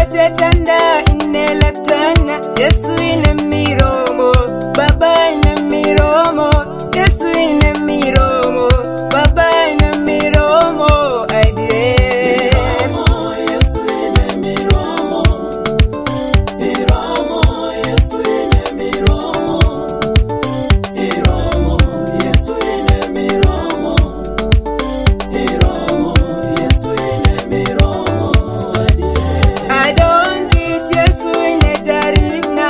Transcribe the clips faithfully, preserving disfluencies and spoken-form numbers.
chanda inelaktana Yesu ine miromo Baba ine miromo Yesu ine miromo Baba ine miromo aidie Miromo Yesu ine miromo Miromo Yesu ine miromo Miromo Yesu ine miromo Miromo Yesu ine miromo I don't get Yesu ine tarikna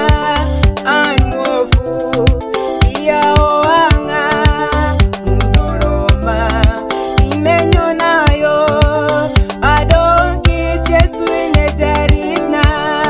anwofu iya oanga mudoroma imenyo nayo I don't get Yesu ine tarikna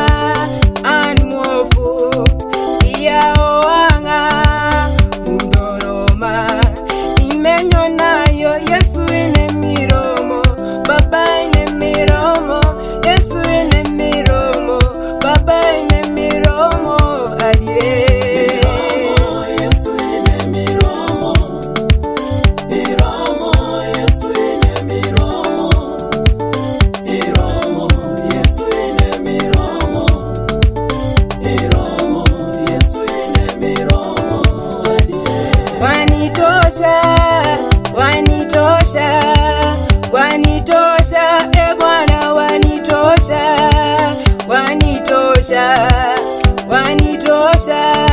anwofu iya oanga mudoroma imenyo nayo Yesu ine miromo Baba ine miromo Yesu ine miromo Baba ine miromo adie Miromo Yesu ine miromo Miromo Yesu ine miromo Miromo Yesu ine miromo Miromo Yesu ine miromo wanitosha wanitosha wanitosha e Bwana wanitosha wanitosha wanitosha